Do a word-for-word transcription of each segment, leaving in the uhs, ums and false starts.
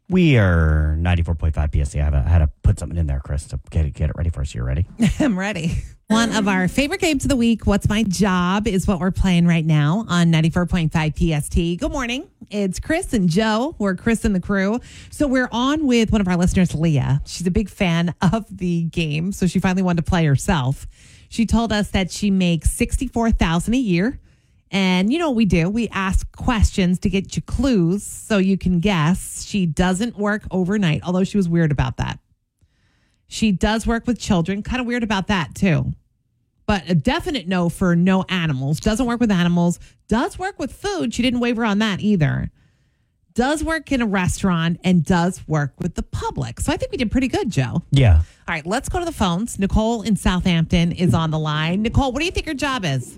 We are ninety-four point five P S T. I, have a, I had to put something in there, Chris, to get it, get it ready for us. You ready? I'm ready. One of our favorite games of the week, What's My Job, is what we're playing right now on ninety-four point five P S T. Good morning. It's Chris and Joe. We're Chris and the crew. So we're on with one of our listeners, Leah. She's a big fan of the game, so she finally wanted to play herself. She told us that she makes sixty-four thousand dollars a year. And you know what we do? We ask questions to get you clues so you can guess. She doesn't work overnight, although she was weird about that. She does work with children. Kind of weird about that, too. But a definite no for no animals. Doesn't work with animals. Does work with food. She didn't waver on that either. Does work in a restaurant and does work with the public. So I think we did pretty good, Joe. Yeah. All right, let's go to the phones. Nicole in Southampton is on the line. Nicole, what do you think your job is?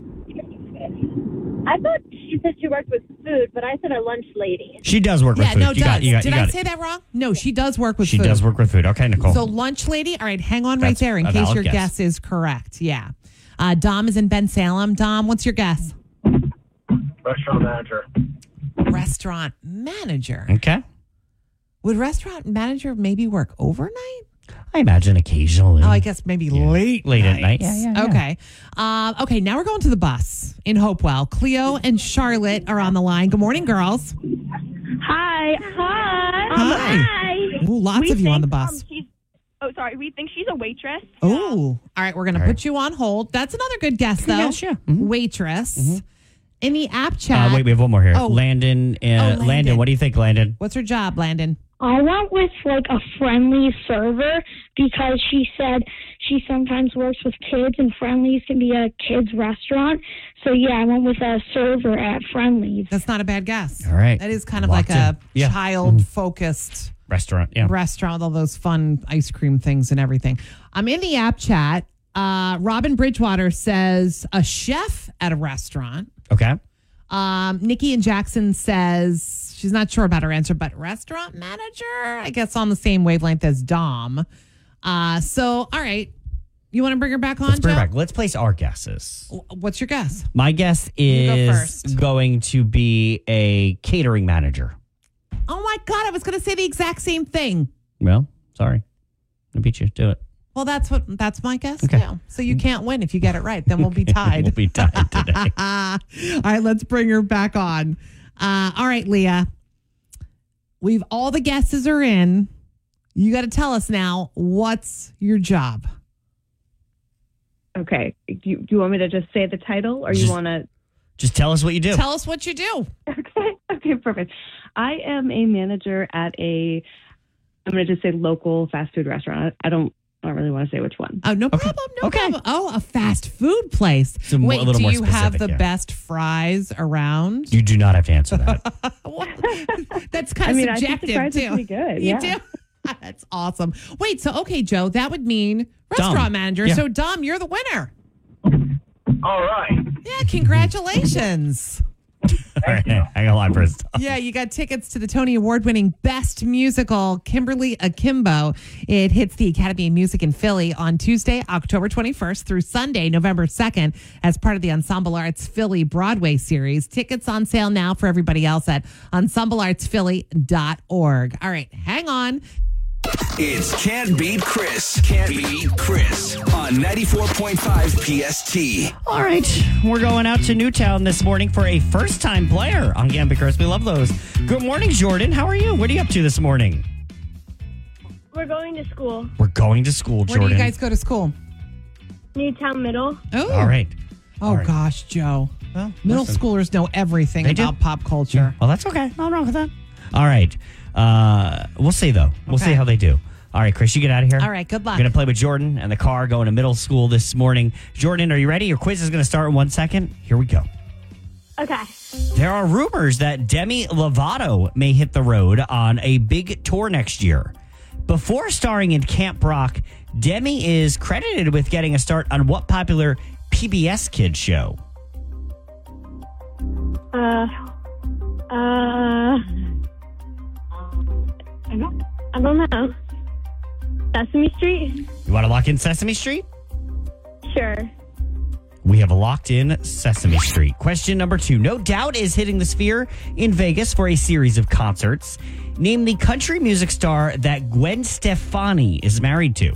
I thought she said she worked with food, but I said a lunch lady. She does work with Yeah, food. no, you does. got, you got, Did you got I it. say that wrong? No, she does work with She food. does work with food. Okay, Nicole. So lunch lady. All right, hang on right That's there in a case valid your guess. guess is correct. Yeah. Uh, Dom is in Ben Salem. Dom, what's your guess? Restaurant manager. Restaurant manager. Okay. Would restaurant manager maybe work overnight? I imagine occasionally. Oh, I guess maybe late Late night. at night. Yeah, yeah, yeah. Okay. Uh, okay, now we're going to the bus in Hopewell. Cleo and Charlotte are on the line. Good morning, girls. Hi. Hi. Hi. Hi. Ooh, lots We of you on the think, bus. Um, she's, oh, sorry. We think she's a waitress. Oh, all right. We're going to All right. put you on hold. That's another good guess, though. guess, yeah. Mhm. Waitress. In the app chat. Uh, wait, we have one more here. Oh. Landon, uh, Landon. Landon, what do you think, Landon? What's her job, Landon? I went with like a friendly server because she said she sometimes works with kids and Friendlies can be a kids restaurant. So yeah, I went with a server at Friendlies. That's not a bad guess. All right. That is kind of Locked like a in. Yeah. child-focused Restaurant, yeah. restaurant with all those fun ice cream things and everything. I'm in the app chat. Uh, Robin Bridgewater says a chef at a restaurant. Okay. Um, Nikki and Jackson says she's not sure about her answer, but restaurant manager, I guess on the same wavelength as Dom. Uh, so, all right. You want to bring her back on, Let's bring her Joe? back. Let's place our guesses. What's your guess? My guess You go is first. going to be a catering manager. Oh, my God. I was going to say the exact same thing. Well, sorry. I beat you. Do it. Well, that's what that's my guess. Okay. Yeah. So you can't win if you get it right. Then we'll be tied. We'll be tied today. all right, let's bring her back on. Uh, all right, Leah. We've all the guesses are in. You got to tell us now, what's your job? Okay. Do you, do you want me to just say the title or Just- you want to? Just tell us what you do. Tell us what you do. Okay. Okay, perfect. I am a manager at a, I'm going to just say local fast food restaurant. I don't, I don't really want to say which one. Oh, no Okay. problem. No Okay. problem. Oh, a fast food place. So more- Wait, a little do more you have specific, the yeah. best fries around? You do not have to answer that. What? That's kind I of mean, I think subjective, the fries are too. pretty good, You yeah. do? That's awesome. Wait, so, okay, Joe, that would mean restaurant Dom. manager. Yeah. So, Dom, you're the winner. All right. Yeah, congratulations. All right. Hang on for a second. Yeah, you got tickets to the Tony Award-winning Best Musical, Kimberly Akimbo. It hits the Academy of Music in Philly on Tuesday, October twenty-first through Sunday, November second, as part of the Ensemble Arts Philly Broadway series. Tickets on sale now for everybody else at ensemble arts philly dot org. All right, hang on. It's Can't Beat Chris. Can't Beat Chris on ninety-four point five P S T. All right. We're going out to Newtown this morning for a first-time player on Gambit Chris. We love those. Good morning, Jordan. How are you? What are you up to this morning? We're going to school. We're going to school, Where Jordan. do you guys go to school? Newtown Middle. Oh, All right. Oh, All right. gosh, Joe. Well, Middle listen. schoolers know everything They do. about pop culture. Well, that's okay. Nothing wrong with that. All right. Uh, we'll see, though. We'll Okay. see how they do. All right, Chris, you get out of here. All right, good luck. We're going to play with Jordan and the car going to middle school this morning. Jordan, are you ready? Your quiz is going to start in one second. Here we go. Okay. There are rumors that Demi Lovato may hit the road on a big tour next year. Before starring in Camp Rock, Demi is credited with getting a start on what popular P B S kids show? Uh. Uh. I don't. I don't know. Sesame Street. You want to lock in Sesame Street? Sure. We have locked in Sesame Street. Question number two. No Doubt is hitting the Sphere in Vegas for a series of concerts. Name the country music star that Gwen Stefani is married to.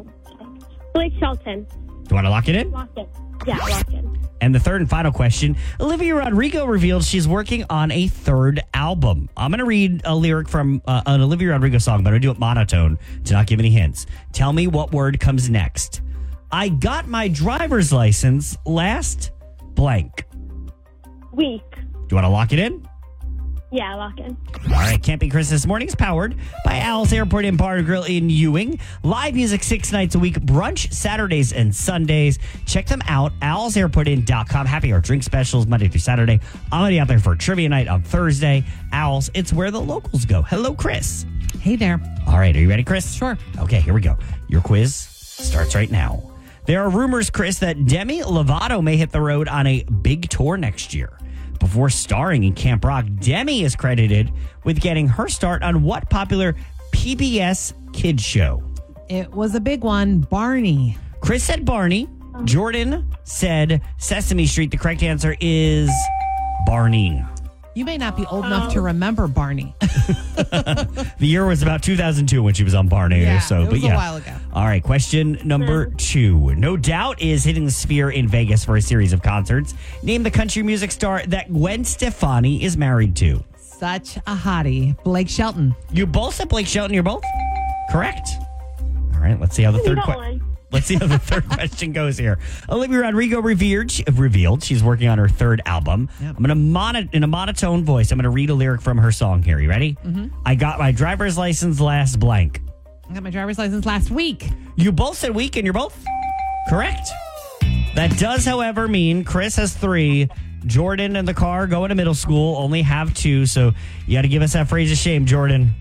Blake Shelton. Do you want to lock it in? Lock it. Yeah, lock it. And the third and final question. Olivia Rodrigo revealed she's working on a third album. I'm going to read a lyric from uh, an Olivia Rodrigo song, but I'm going to do it monotone to not give any hints. Tell me what word comes next. I got my driver's license last blank. Week. Do you want to lock it in? Yeah, lock in. All right, Can't Be Chris this morning is powered by Owl's Airport and Bar and Grill in Ewing. Live music six nights a week, brunch Saturdays and Sundays. Check them out, owls airport inn dot com. Happy hour drink specials Monday through Saturday. I'm going to be out there for trivia night on Thursday. Owls, it's where the locals go. Hello, Chris. Hey there. All right, are you ready, Chris? Sure. Okay, here we go. Your quiz starts right now. There are rumors, Chris, that Demi Lovato may hit the road on a big tour next year. Before starring in Camp Rock, Demi is credited with getting her start on what popular P B S kids show? It was a big one, Barney. Chris said Barney. Jordan said Sesame Street. The correct answer is Barney. You may not be old enough to remember Barney. The year was about two thousand two when she was on Barney. Yeah, so, it but was yeah. a while ago. All right, question number two. No Doubt is hitting the Sphere in Vegas for a series of concerts. Name the country music star that Gwen Stefani is married to. Such a hottie. Blake Shelton. You both said Blake Shelton. You're both correct. All right, let's see how the third question. Let's see how the third question goes here. Olivia Rodrigo revered, she, revealed she's working on her third album. Yep. I'm going to mono, in a monotone voice. I'm going to read a lyric from her song here. You ready? Mm-hmm. I got my driver's license last blank. I got my driver's license last week. You both said week, and you're both correct. That does, however, mean Chris has three. Jordan and the car going to middle school only have two. So you got to give us that phrase of shame, Jordan.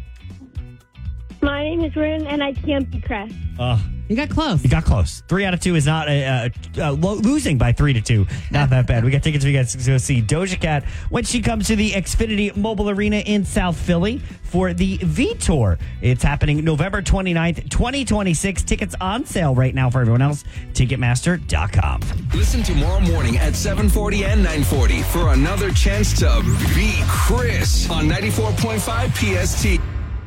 My name is Rin, and I can't be Chris. Uh, you got close. You got close. Three out of two is not uh, uh, lo- losing by three to two. Not that bad. We got tickets for you guys to go see Doja Cat when she comes to the Xfinity Mobile Arena in South Philly for the V Tour. It's happening November twenty-ninth, twenty twenty-six. Tickets on sale right now for everyone else. Ticketmaster dot com. Listen tomorrow morning at seven forty and nine forty for another chance to beat Chris on ninety-four point five P S T.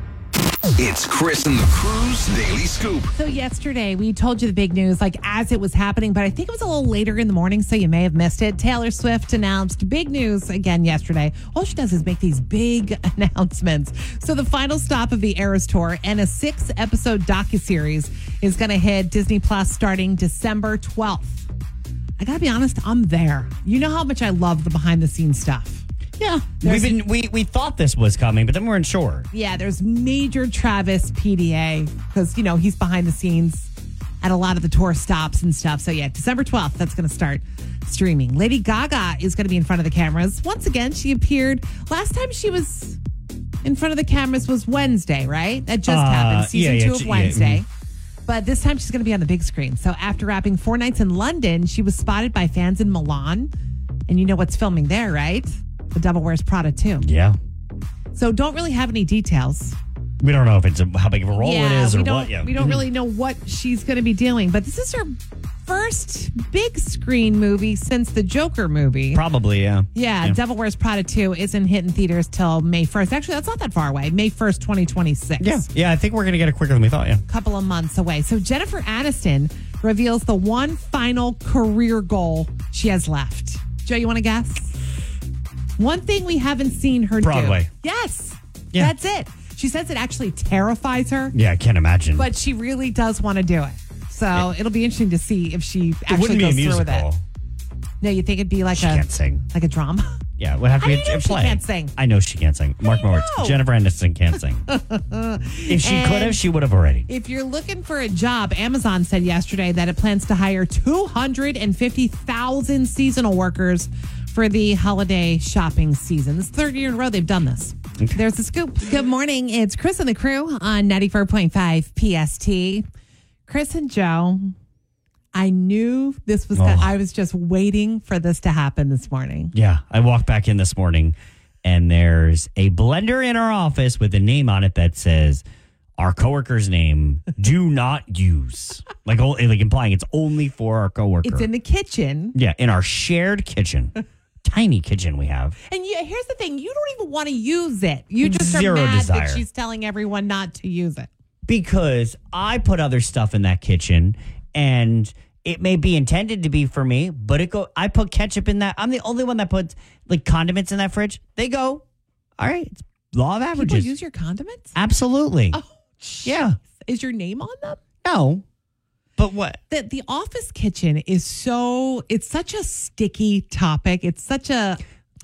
It's Chris and the Crew's Daily Scoop. So yesterday we told you the big news like as it was happening, but I think it was a little later in the morning, so you may have missed it. Taylor Swift announced big news again yesterday. All she does is make these big announcements. So the final stop of the Eras Tour and a six-episode docuseries is going to hit Disney Plus starting December twelfth. I got to be honest, I'm there. You know how much I love the behind-the-scenes stuff. Yeah, we've been we we thought this was coming, but then we weren't sure. Yeah, there's major Travis P D A because you know he's behind the scenes at a lot of the tour stops and stuff. So yeah, December twelfth, that's going to start streaming. Lady Gaga is going to be in front of the cameras once again. She appeared last time she was in front of the cameras was Wednesday, right? That just uh, happened, season yeah, yeah, two of yeah, Wednesday. Mm-hmm. But this time she's going to be on the big screen. So after wrapping four nights in London, she was spotted by fans in Milan, and you know what's filming there, right? The Devil Wears Prada too. Yeah. So don't really have any details. We don't know if it's a, how big of a role yeah, it is or we don't, what. Yeah, we don't really know what she's going to be doing. But this is her first big screen movie since the Joker movie. Probably, yeah. Yeah, yeah. Devil Wears Prada two isn't hitting theaters till May first. Actually, that's not that far away. May first, twenty twenty-six. Yeah, yeah. I think we're going to get it quicker than we thought. Yeah, a couple of months away. So Jennifer Aniston reveals the one final career goal she has left. Joe, you want to guess? One thing we haven't seen her Broadway. do. Yes. Yeah. That's it. She says it actually terrifies her. Yeah, I can't imagine. But she really does want to do it. So it, it'll be interesting to see if she actually it goes be a through with musical. it. No, you think it'd be like she a can't sing. like a drama? Yeah, it would have to How be do you a, know a she play. can't sing? I know she can't sing. Mark my words. know? Jennifer Aniston can't sing. If she And could have, she would have already. If you're looking for a job, Amazon said yesterday that it plans to hire two hundred fifty thousand seasonal workers for the holiday shopping season. This is the third year in a row they've done this. Okay. There's the scoop. Good morning. It's Chris and the Crew on ninety-four point five P S T. Chris and Joe, I knew this was, oh. gonna, I was just waiting for this to happen this morning. Yeah, I walked back in this morning and there's a blender in our office with a name on it that says our coworker's name, do not use. Like, o- like implying it's only for our coworker. It's in the kitchen. Yeah, in our shared kitchen. Tiny kitchen we have. And you, here's the thing. You don't even want to use it. You just Zero are mad desire. that she's telling everyone not to use it. Because I put other stuff in that kitchen, and it may be intended to be for me, but it go. I put ketchup in that. I'm the only one that puts like condiments in that fridge. They go, all right, it's law of averages. People use your condiments? Absolutely. Oh, yeah. Is your name on them? No. But what? The, the office kitchen is so, it's such a sticky topic. It's such a,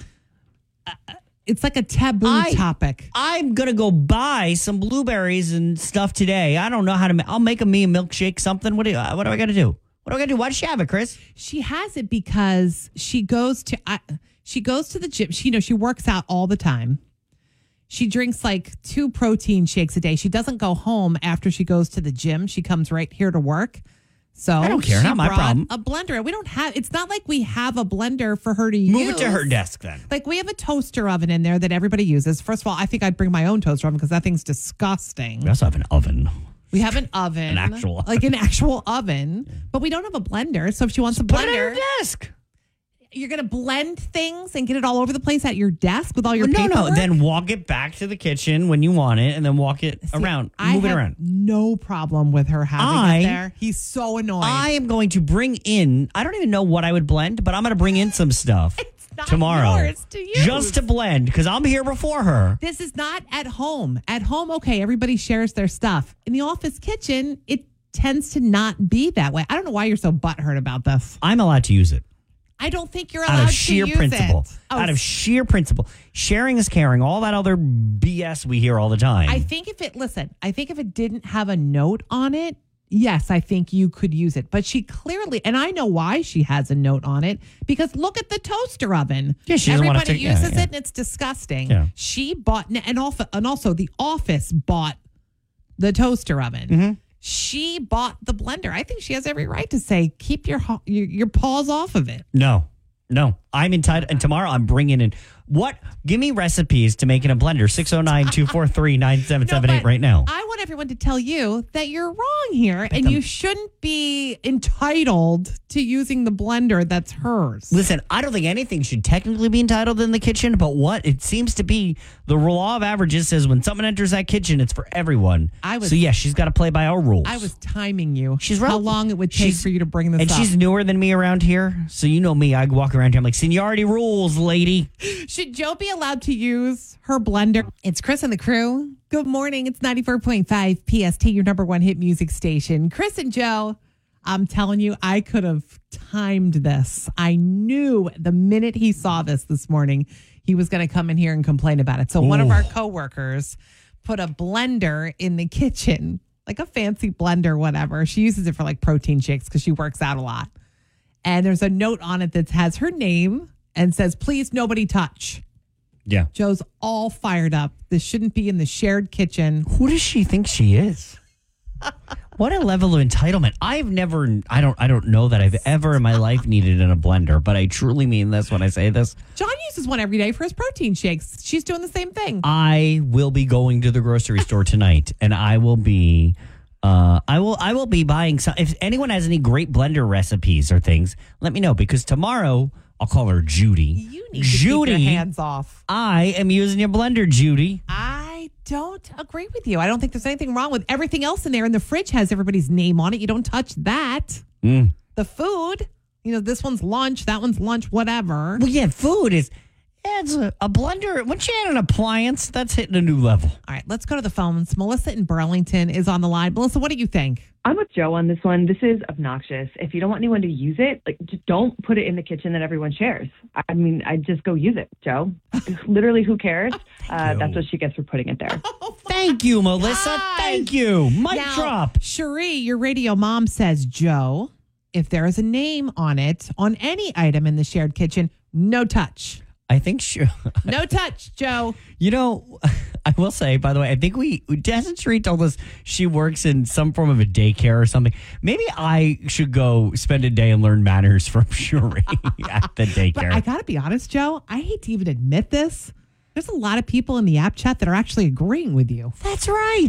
uh, it's like a taboo I- topic. I'm going to go buy some blueberries and stuff today. I don't know how to ma- I'll make a me a milkshake, something. What do, you, uh, what do I got to do? What do I got to do? Why does she have it, Chris? She has it because she goes to, I, she goes to the gym. She, you know, she works out all the time. She drinks like two protein shakes a day. She doesn't go home after she goes to the gym. She comes right here to work. So I don't care. she Not my brought problem. A blender. We don't have, it's not like we have a blender for her to Move use. it to her desk then. Like we have a toaster oven in there that everybody uses. First of all, I think I'd bring my own toaster oven because that thing's disgusting. We also have an oven. We have an oven. An actual oven. Like an actual oven. But we don't have a blender. So if she wants a Put it on blender, her desk. you're going to blend things and get it all over the place at your desk with all your no, paperwork? no. Then walk it back to the kitchen when you want it, and then walk it See, around. I Move it have around. no problem with her having I- it there. He's so annoying. I am going to bring in. I don't even know what I would blend, but I'm going to bring in some stuff It's not tomorrow, yours to use. just to blend because I'm here before her. This is not at home. At home, okay, everybody shares their stuff. In the office kitchen, it tends to not be that way. I don't know why you're so butthurt about this. I'm allowed to use it I don't think you're out allowed of sheer to use principle. it. Oh, Out of sheer principle, sharing is caring. All that other B S we hear all the time. I think if it, listen, I think if it didn't have a note on it, yes, I think you could use it. But she clearly, and I know why she has a note on it, because look at the toaster oven. Yeah, she doesn't want Everybody to take- yeah, uses yeah. it and it's disgusting. Yeah. She bought, and also, and also the office bought the toaster oven. Mm-hmm. She bought the blender. I think she has every right to say, keep your, ho- your, your paws off of it. no, no. I'm entitled. And tomorrow I'm bringing in what? Give me recipes to make in a blender. six oh nine, two four three, nine seven seven eight but right now. I want everyone to tell you that you're wrong here and you shouldn't be entitled to using the blender that's hers. Listen, I don't think anything should technically be entitled in the kitchen, but what it seems to be the law of averages says when someone enters that kitchen, it's for everyone. I was- so yeah, she's got to play by our rules. I was timing you. She's how rel- long it would take she's- for you to bring this and up. she's newer than me around here, so you know me. I walk around here. I'm like seniority rules, lady. Should Joe be allowed to use her blender? It's Chris and the crew. Good morning. It's ninety-four point five P S T, your number one hit music station. Chris and Joe, I'm telling you, I could have timed this. I knew the minute he saw this this morning, he was going to come in here and complain about it. So one of Ooh. our coworkers put a blender in the kitchen, like a fancy blender, whatever. She uses it for like protein shakes because she works out a lot. And there's a note on it that has her name and says, please, nobody touch. Yeah. Joe's all fired up. This shouldn't be in the shared kitchen. Who does she think she is? What a level of entitlement. I've never I don't I don't know that I've ever in my life needed in a blender, but I truly mean this when I say this. John uses one every day for his protein shakes. She's doing the same thing. I will be going to the grocery store tonight and I will be uh I will I will be buying some if anyone has any great blender recipes or things, let me know because tomorrow I'll call her Judy. You need to Judy, keep your hands off. I am using your blender, Judy. I don't agree with you. I don't think there's anything wrong with everything else in there. And the fridge has everybody's name on it. You don't touch that. Mm. The food, you know, this one's lunch, that one's lunch, whatever. Well, yeah, food is it's a, a blender. Once you add an appliance, that's hitting a new level. All right, let's go to the phones. Melissa in Burlington is on the line. Melissa, what do you think? I'm with Joe on this one. This is obnoxious. If you don't want anyone to use it, like just don't put it in the kitchen that everyone shares. I mean, I just go use it, Joe. Literally, who cares? Uh, you. that's what she gets for putting it there. Thank you, Melissa. God. Thank you. Mic Now, drop. Cherie, your radio mom says, Joe, if there is a name on it, on any item in the shared kitchen, no touch. I think sure. No touch, Joe. You know, I will say, by the way, I think we, hasn't Sheree told us she works in some form of a daycare or something. Maybe I should go spend a day and learn manners from Sheree at the But daycare. I got to be honest, Joe, I hate to even admit this. There's a lot of people in the app chat that are actually agreeing with you. That's right.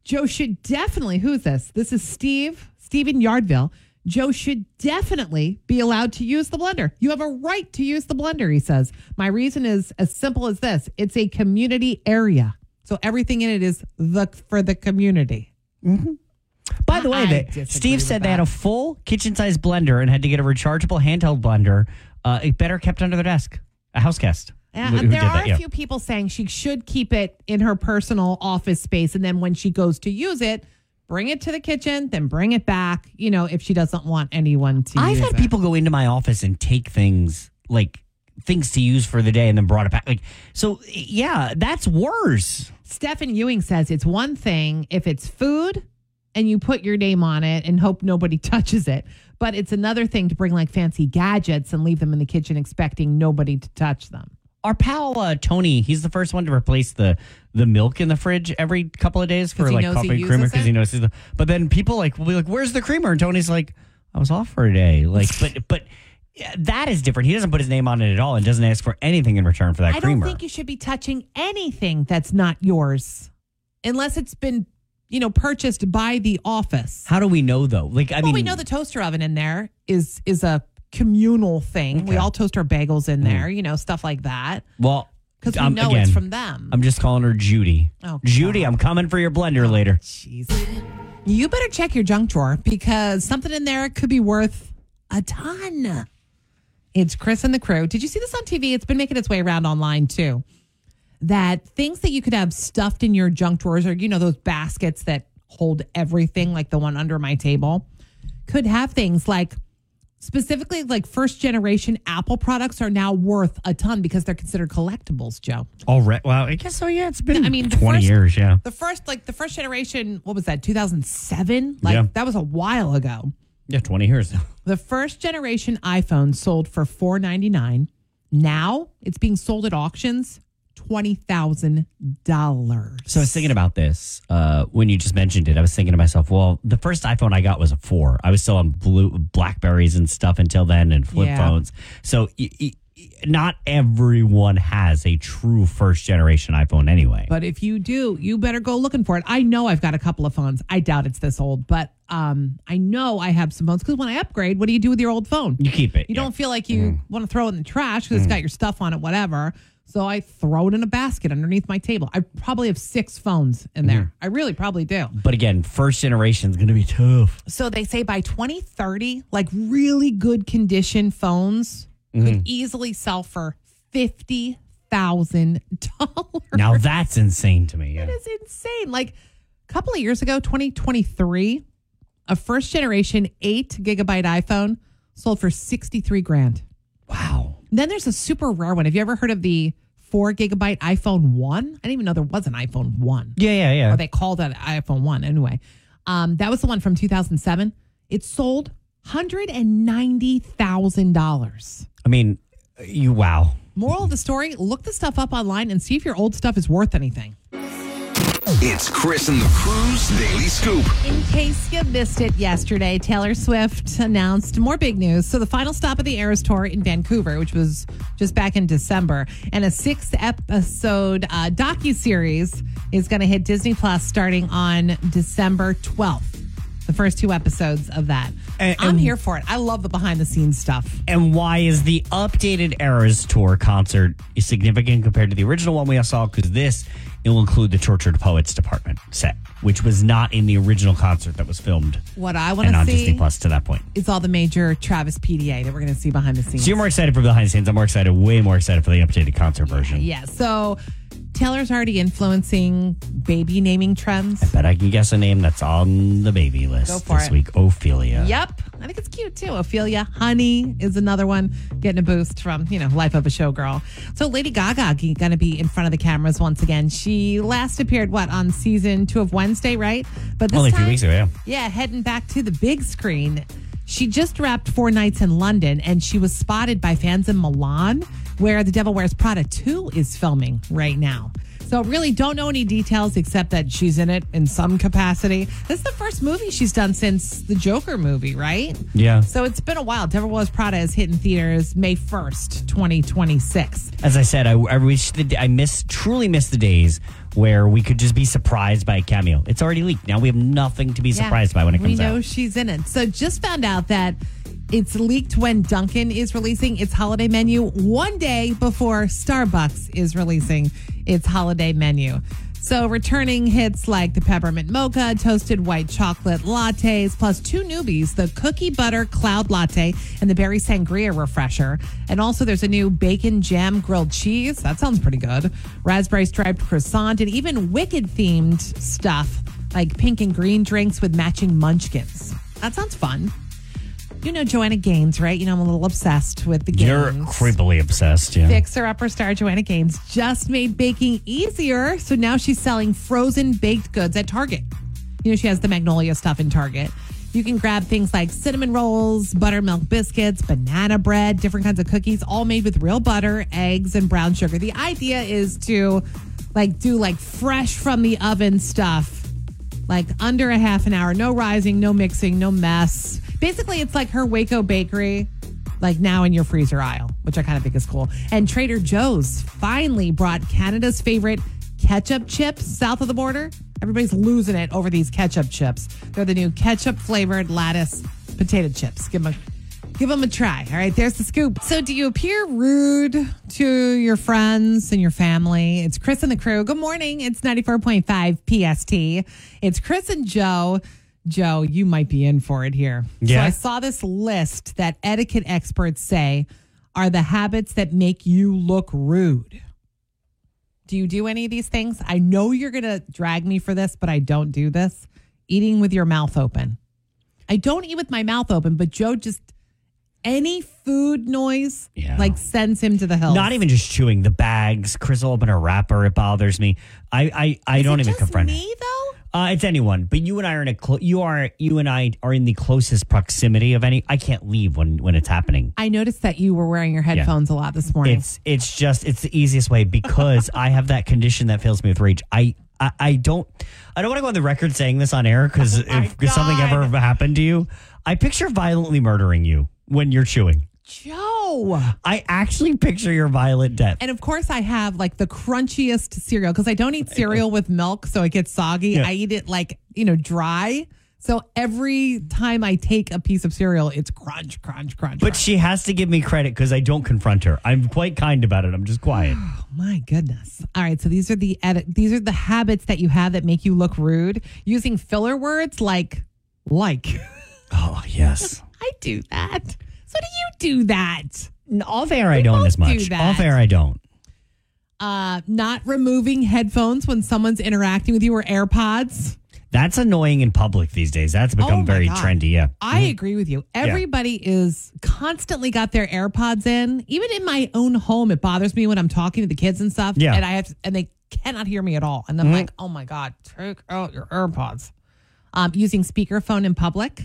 Joe should definitely, who's this? This is Steve, Steve in Yardville. Joe should definitely be allowed to use the blender. You have a right to use the blender, he says. My reason is as simple as this. It's a community area. So everything in it is the for the community. Mm-hmm. By the way, I they, disagree Steve with said that. they had a full kitchen-sized blender and had to get a rechargeable handheld blender. Uh, it better kept under their desk. A house guest. Yeah, who- who there did are that, yeah. a few people saying she should keep it in her personal office space. And then when she goes to use it, bring it to the kitchen, then bring it back, you know, if she doesn't want anyone to I've use had it. people go into my office and take things like things to use for the day and then brought it back. Like, so yeah, that's worse. Stephen Ewing says it's one thing if it's food and you put your name on it and hope nobody touches it. But it's another thing to bring like fancy gadgets and leave them in the kitchen expecting nobody to touch them. Our pal uh, Tony, he's the first one to replace the the milk in the fridge every couple of days 'Cause for he like knows coffee he and creamer uses because he it? knows. He's the, but then people like will be like, "Where's the creamer?" And Tony's like, "I was off for a day." Like, but but yeah, that is different. He doesn't put his name on it at all and doesn't ask for anything in return for that I creamer. don't think you should be touching anything that's not yours unless it's been, you know, purchased by the office. How do we know though? Like, I well, mean, we know the toaster oven in there is is a communal thing. We Okay. all toast our bagels in there, you know, stuff like that. well, Because we um, know again, it's from them. I'm just calling her Judy. Oh, Judy, God. I'm coming for your blender later. Jeez. You better check your junk drawer because something in there could be worth a ton. It's Chris and the crew. Did you see this on T V? It's been making its way around online too. That things that you could have stuffed in your junk drawers, or, you know, those baskets that hold everything, like the one under my table, could have things like, specifically like first generation Apple products are now worth a ton because they're considered collectibles, Joe. All right. Well, I guess so. Yeah, it's been I mean, the twenty first- years. Yeah. The first, like the first generation, what was that, two thousand seven? Like Yeah. that was a while ago. Yeah, twenty years. The first generation iPhone sold for four ninety-nine. Now it's being sold at auctions twenty thousand dollars. So I was thinking about this uh, when you just mentioned it. I was thinking to myself, well, the first iPhone I got was a four. I was still on blue Blackberries and stuff until then, and flip Yeah. phones. So y- y- not everyone has a true first generation iPhone anyway. But if you do, you better go looking for it. I know I've got a couple of phones. I doubt it's this old, but um, I know I have some phones because when I upgrade, what do you do with your old phone? You keep it. You yeah. don't feel like you want to throw it in the trash because it's got your stuff on it, whatever. So I throw it in a basket underneath my table. I probably have six phones in there. I really probably do. But again, first generation is going to be tough. So they say by twenty thirty, like really good condition phones could easily sell for fifty thousand dollars. Now that's insane to me. Yeah. That is insane. Like a couple of years ago, twenty twenty-three, a first generation eight gigabyte iPhone sold for sixty-three grand. Wow. Then there's a super rare one. Have you ever heard of the four gigabyte iPhone one? I didn't even know there was an iPhone one. Yeah, yeah, yeah. Or they called it iPhone one anyway. Um, that was the one from two thousand seven. It sold one hundred ninety thousand dollars. I mean, you wow. Moral of the story, look the stuff up online and see if your old stuff is worth anything. It's Chris and the Crew's Daily Scoop. In case you missed it yesterday, Taylor Swift announced more big news. So the final stop of the Eras Tour in Vancouver, which was just back in December, and a six-episode uh, docuseries is going to hit Disney Plus starting on December twelfth. The first two episodes of that. And- I'm and- here for it. I love the behind-the-scenes stuff. And why is the updated Eras Tour concert significant compared to the original one we all saw? Because this, it will include the Tortured Poets Department set, which was not in the original concert that was filmed What I want and to on see Disney Plus to that point. is all the major Travis P D A that we're going to see behind the scenes. So you're more excited for behind the scenes. I'm more excited, way more excited for the updated concert version. Yeah, so Taylor's already influencing baby naming trends. But I can guess a name that's on the baby list Go for this it. week. Ophelia. Yep. I think it's cute too. Ophelia. Honey is another one getting a boost from, you know, Life of a Showgirl. So Lady Gaga going to be in front of the cameras once again. She last appeared, what, on season two of Wednesday, right? But this Only a time, few weeks ago, yeah. Yeah, heading back to the big screen. She just wrapped four nights in London and she was spotted by fans in Milan, where The Devil Wears Prada two is filming right now. So really don't know any details except that she's in it in some capacity. This is the first movie she's done since the Joker movie, right? Yeah. So it's been a while. Devil Wears Prada is hitting theaters May first, twenty twenty-six. As I said, I, I wish the I miss truly miss the days where we could just be surprised by a cameo. It's already leaked. Now we have nothing to be surprised Yeah, by when it comes we know out. she's in it. So just found out that it's leaked when Dunkin' is releasing its holiday menu one day before Starbucks is releasing its holiday menu. So returning hits like the peppermint mocha, toasted white chocolate lattes, plus two newbies, the cookie butter cloud latte and the berry sangria refresher. And also there's a new bacon jam grilled cheese. That sounds pretty good. Raspberry striped croissant and even Wicked themed stuff like pink and green drinks with matching munchkins. That sounds fun. You know Joanna Gaines, right? You know I'm a little obsessed with the Gaines. You're creepily obsessed, yeah. Fixer-upper star Joanna Gaines just made baking easier, so now she's selling frozen baked goods at Target. You know, she has the Magnolia stuff in Target. You can grab things like cinnamon rolls, buttermilk biscuits, banana bread, different kinds of cookies, all made with real butter, eggs, and brown sugar. The idea is to like do like fresh from the oven stuff, like under a half an hour, no rising, no mixing, no mess. Basically, it's like her Waco bakery, like now in your freezer aisle, which I kind of think is cool. And Trader Joe's finally brought Canada's favorite ketchup chips south of the border. Everybody's losing it over these ketchup chips. They're the new ketchup flavored lattice potato chips. Give them a, give them a try. All right, there's the scoop. So do you appear rude to your friends and your family? It's Chris and the crew. Good morning. It's ninety-four point five P S T. It's Chris and Joe. Joe, you might be in for it here. Yeah. So I saw this list that etiquette experts say are the habits that make you look rude. Do you do any of these things? I know you're going to drag me for this, but I don't do this. Eating with your mouth open. I don't eat with my mouth open, but Joe just, any food noise, Yeah. like sends him to the hills. Not even just chewing. The bags, Chris will open a wrapper. It bothers me. I I, I Is don't it even just confront me, it. though? Uh, it's anyone, but you and I are in a clo- you are you and I are in the closest proximity of any. I can't leave when when it's happening. I noticed that you were wearing your headphones a lot this morning. It's it's just it's the easiest way because I have that condition that fills me with rage. I I, I don't I don't want to go on the record saying this on air because Oh my if, if something God. ever happened to you, I picture violently murdering you when you're chewing. Joe. I actually picture your violent death. And of course, I have like the crunchiest cereal because I don't eat cereal with milk, so it gets soggy. Yeah. I eat it like, you know, dry. So every time I take a piece of cereal, it's crunch, crunch, crunch. But crunch. she has to give me credit because I don't confront her. I'm quite kind about it. I'm just quiet. Oh my goodness. All right, so these are the edit, these are the habits that you have that make you look rude. Using filler words like like. Oh, yes. I do that. So do you do that? Off air, I We don't both as do much. that. Off air, I don't. Uh, not removing headphones when someone's interacting with you or AirPods. That's annoying in public these days. That's Oh become my very God. trendy. Yeah. I agree with you. Everybody is constantly got their AirPods in. Even in my own home, it bothers me when I'm talking to the kids and stuff. Yeah. And I have and they cannot hear me at all. And I'm like, oh my God, take out your AirPods. Um, using speakerphone in public.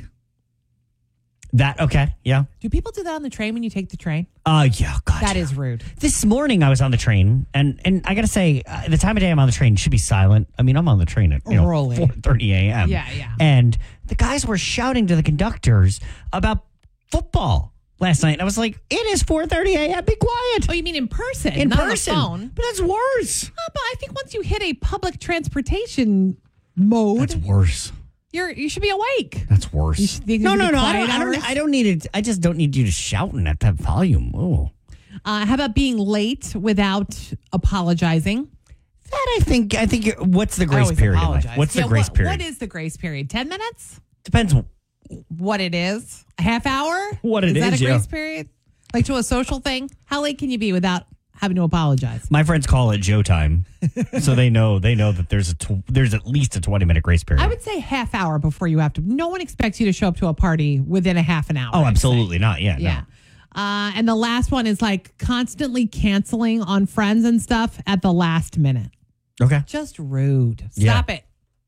That, okay. Yeah. Do people do that on the train when you take the train? Uh, yeah. God. That is rude. This morning I was on the train, and and I gotta say, uh, the time of day I'm on the train should be silent. I mean, I'm on the train at you know Really? four thirty a.m. Yeah, yeah. And the guys were shouting to the conductors about football last night. And I was like, it is four thirty a.m. Be quiet. Oh, you mean in person, In not person, on the phone? but that's worse. Uh, but I think once you hit a public transportation mode, That's worse. you're you should be awake. That's worse. You should- think no, it should no, be no. I quiet don't, I hours? don't. I don't need it. I just don't need you to shouting at that volume. Oh, Uh, how about being late without apologizing? that I think. I think. You're, what's the I grace always period? Like? apologize. What's the Yeah, grace what- period? What is the grace period? Ten minutes? Depends. What it is? A half hour? What it is that is, a yeah. grace period? Like to a social thing? How late can you be without having to apologize? My friends call it Joe time, so they know they know that there's a tw- there's at least a twenty minute grace period. I would say half hour before you have to. No one expects you to show up to a party within a half an hour. oh, I'd absolutely say. not. Yeah, Yeah. no. Uh, and the last one is like constantly canceling on friends and stuff at the last minute. Okay. Just rude. Yeah. Stop it.